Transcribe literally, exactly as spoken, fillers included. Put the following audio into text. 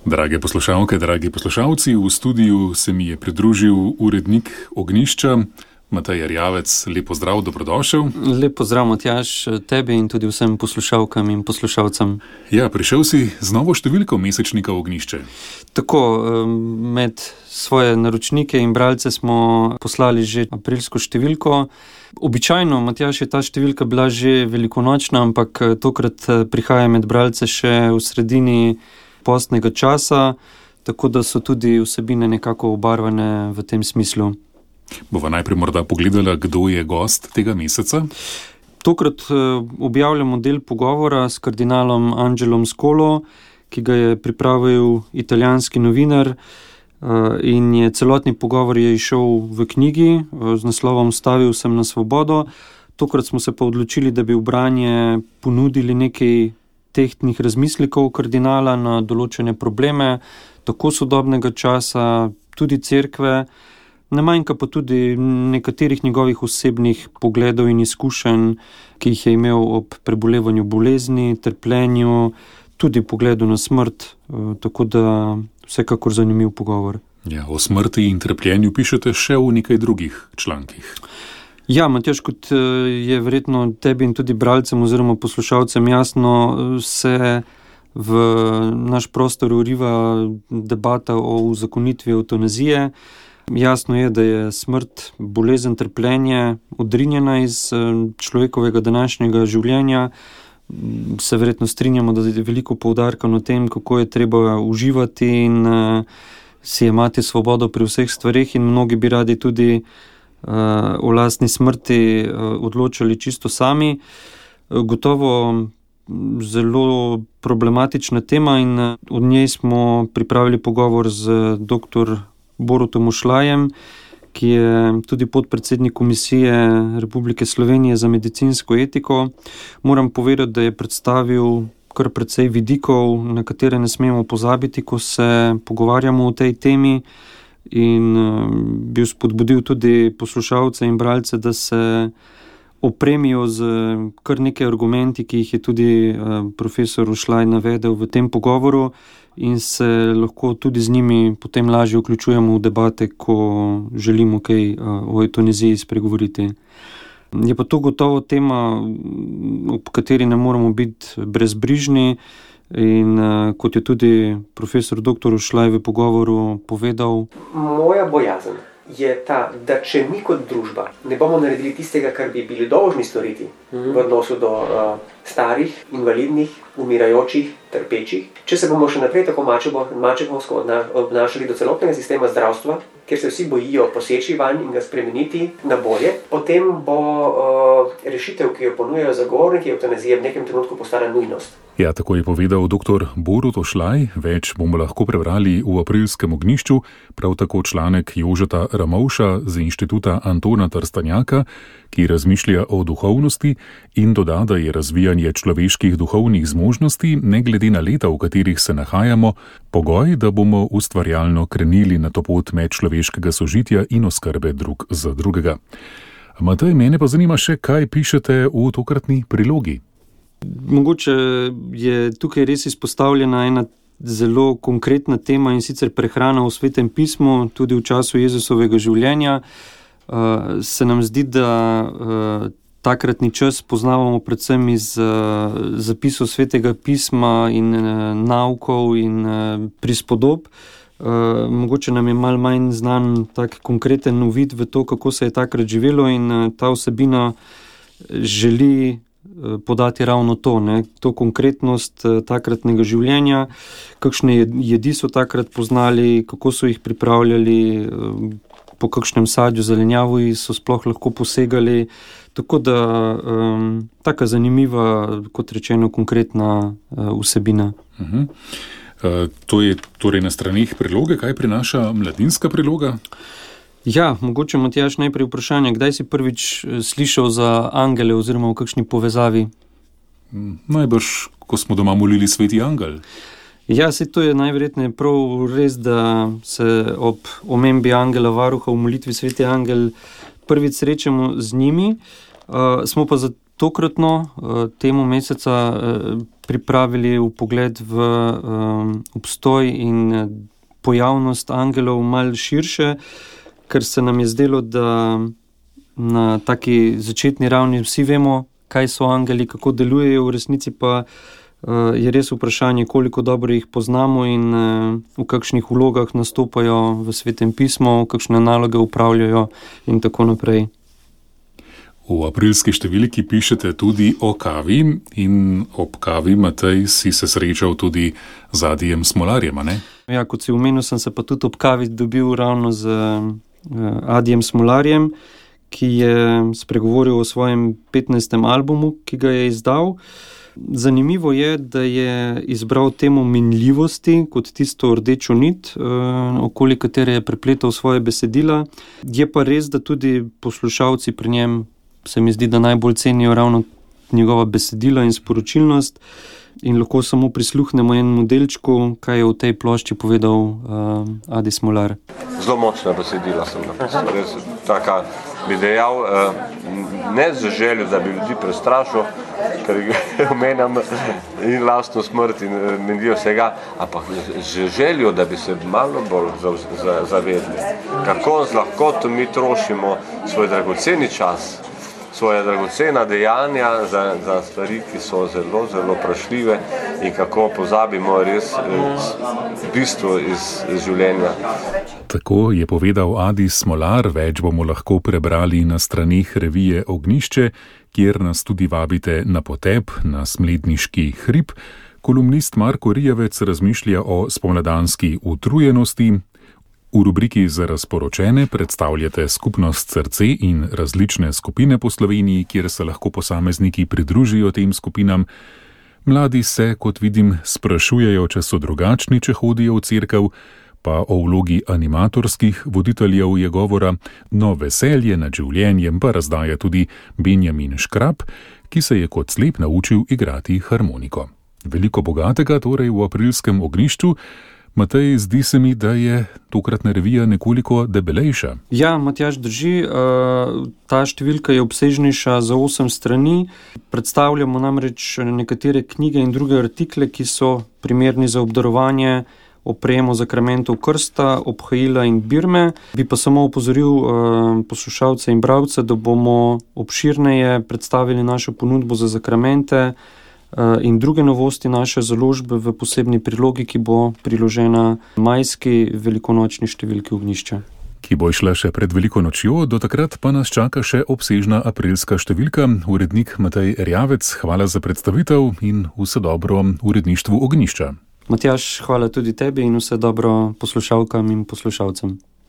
Drage poslušalke, dragi poslušalci, v studiu se mi je pridružil urednik Ognjišča, Matej Erjavec. Lep pozdrav, dobrodošel. Lep pozdrav, Matjaž, tebi in tudi vsem poslušalkam in poslušalcem. Ja, prišel si z novo številko mesečnika Ognjišče. Tako, med svoje naročnike in bralce smo poslali že aprilsko številko. Običajno, Matjaž, je ta številka bila že velikonočna, ampak tokrat prihaja med bralce še v sredini postnega časa, tako da so tudi vsebine nekako obarvane v tem smislu. Bova najprej morda pogledala, kdo je gost tega meseca. Tokrat objavljamo del pogovora s kardinalom Angelom Scolo, ki ga je pripravil italijanski novinar, in je celotni pogovor je išel v knjigi z naslovom Stavil sem na svobodo. Tokrat smo se pa odločili, da bi v branje ponudili nekaj tehtnih razmislekov kardinala na določene probleme, tako sodobnega časa, tudi cerkve, ne manjka pa tudi nekaterih njegovih osebnih pogledov in izkušenj, ki jih je imel ob prebolevanju bolezni, trpljenju, tudi pogledu na smrt, tako da vsekakor zanimiv pogovor. Ja, o smrti in trpljenju pišete še v nekaj drugih člankih. Ja, Matjaž, kot je verjetno tebi in tudi bralcem oziroma poslušalcem jasno, se v naš prostor uriva debata o uzakonitvi evtanazije. Jasno je, da je smrt, bolezen, trpljenje odrinjena iz človekovega današnjega življenja. Se verjetno strinjamo, da je veliko poudarka na tem, kako je treba uživati in si jemati svobodo pri vseh stvareh, in mnogi bi radi tudi o lastni smrti odločali čisto sami. Gotovo zelo problematična tema in od njej smo pripravili pogovor z doktor Borutom Ošlajem, ki je tudi podpredsednik Komisije Republike Slovenije za medicinsko etiko. Moram povedati, da je predstavil kar precej vidikov, na katere ne smemo pozabiti, ko se pogovarjamo o tej temi, in bi spodbudil tudi poslušalce in bralce, da se opremijo z kar nekaj argumenti, ki jih je tudi profesor Ošlaj navedel v tem pogovoru, in se lahko tudi z njimi potem lažje vključujemo v debate, ko želimo kaj o evtanaziji spregovoriti. Je pa to gotovo tema, ob kateri ne moramo biti brezbrižni, in kot je tudi profesor doktor Ošlaj v pogovoru povedal. Moja bojazen je ta, da če mi kot družba ne bomo naredili tistega, kar bi bili dolžni storiti mm-hmm. v odnosu do uh, starih, invalidnih, umirajočih, trpečih, če se bomo še naprej tako mačehovsko obnašali do celotnega sistema zdravstva, kjer se vsi bojijo poseči vanj in ga spremeniti na bolje, potem bo uh, rešitev, ki jo ponujajo zagovorniki evtanazije, v nekem trenutku postala nujnost. Ja, tako je povedal doktor Borut Ošlaj. Več bomo lahko prebrali v aprilskem Ognjišču, prav tako članek Jožeta Ramovša z Inštituta Antona Trstenjaka, ki razmišlja o duhovnosti in doda, da je razvijanje človeških duhovnih zmožnosti, ne glede na leta, v katerih se nahajamo, pogoj, da bomo ustvarjalno krenili na to pot medčloveškega sožitja in oskrbe drug za drugega. Matej, mene pa zanima še, kaj pišete v tokratni prilogi. Mogoče je tukaj res izpostavljena ena zelo konkretna tema, in sicer prehrana v Svetem pismu, tudi v času Jezusovega življenja. Uh, se nam zdi, da uh, takratni čas poznavamo predvsem iz uh, zapisov Svetega pisma in uh, naukov in uh, prispodob. Uh, mogoče nam je malo manj znan tak konkreten uvid v to, kako se je takrat živelo, in uh, ta vsebina želi podati ravno to, ne, to konkretnost takratnega življenja, kakšne jedi so takrat poznali, kako so jih pripravljali, po kakšnem sadju, zelenjavi so sploh lahko posegali, tako da um, taka zanimiva, kot rečeno, konkretna uh, vsebina. Uh-huh. Uh, to je torej na stranih priloge. Kaj prinaša mladinska priloga? Ja, mogoče, Matjaž, najprej vprašanje, kdaj si prvič slišal za angele oziroma v kakšni povezavi? Najbrž, ko smo doma molili Sveti angel. Ja, se to je najverjetneje prav res, da se ob omembi angela varuha v molitvi Sveti angel prvič srečamo z njimi. Uh, smo pa za tokratno uh, temo meseca uh, pripravili vpogled v um, obstoj in pojavnost angelov malo širše, ker se nam je zdelo, da na taki začetni ravni vsi vemo, kaj so angeli, kako delujejo, v resnici pa uh, je res vprašanje, koliko dobro jih poznamo in uh, v kakšnih vlogah nastopajo v Svetem pismu, kakšne naloge upravljajo in tako naprej. V aprilski številki pišete tudi o kavi in ob kavi, Matej, si se srečal tudi z Adijem Smolarjem, a ne? Ja, kot si omenil, sem se pa tudi ob kavi dobil ravno z uh, Adijem Smolarjem, ki je spregovoril o svojem petnajstem albumu, ki ga je izdal. Zanimivo je, da je izbral temo minljivosti kot tisto rdečo nit, uh, okoli katere je prepletal svoje besedila. Je pa res, da tudi poslušalci pri njem se mi zdi, da najbolj cenijo ravno njegova besedila in sporočilnost in lahko samo prisluhnemo enemu delčku, kaj je v tej plošči povedal uh, Adi Smolar. Zelo močna besedila sem napisal, res taka bi dejal, uh, ne z željo, da bi ljudi prestrašil, ker omenjam in lastno smrt in mendijo vsega, ampak z željo, da bi se malo bolj zavedli, kako z lahkoto mi trošimo svoj dragoceni čas, svoje dragocena dejanja za, za stvari, ki so zelo, zelo vprašljive in kako pozabimo res bistvo iz, iz življenja. Tako je povedal Adi Smolar, več bomo lahko prebrali na straneh revije Ognjišče, kjer nas tudi vabite na potep na Smledniški hrib. Kolumnist Marko Rijavec razmišlja o spomladanski utrujenosti. V rubriki Za razporočene predstavljate skupnost Srce in različne skupine po Sloveniji, kjer se lahko posamezniki pridružijo tem skupinam. Mladi se, kot vidim, sprašujejo, če so drugačni, če hodijo v cerkev, pa o vlogi animatorskih voditeljev je govora, no veselje nad življenjem pa razdaja tudi Benjamin Škrab, ki se je kot slep naučil igrati harmoniko. Veliko bogatega torej v aprilskem Ognjišču. Matej, zdi se mi, da je tokratna revija nekoliko debelejša. Ja, Matjaž, drži. Ta številka je obsežnejša za osem strani. Predstavljamo namreč nekatere knjige in druge artikle, ki so primerni za obdarovanje o prejemu zakramentov krsta, obhajila in birme. Bi pa samo opozoril poslušalce in bralce, da bomo obširneje predstavili našo ponudbo za zakramente in druge novosti naše založbe v posebni prilogi, ki bo priložena majski velikonočni številki Ognjišča. Ki bo išla še pred veliko nočjo, do takrat pa nas čaka še obsežna aprilska številka. Urednik Matej Rijavec, hvala za predstavitev in vse dobro uredništvu Ognjišča. Matjaž, hvala tudi tebi in vse dobro poslušalkam in poslušalcem.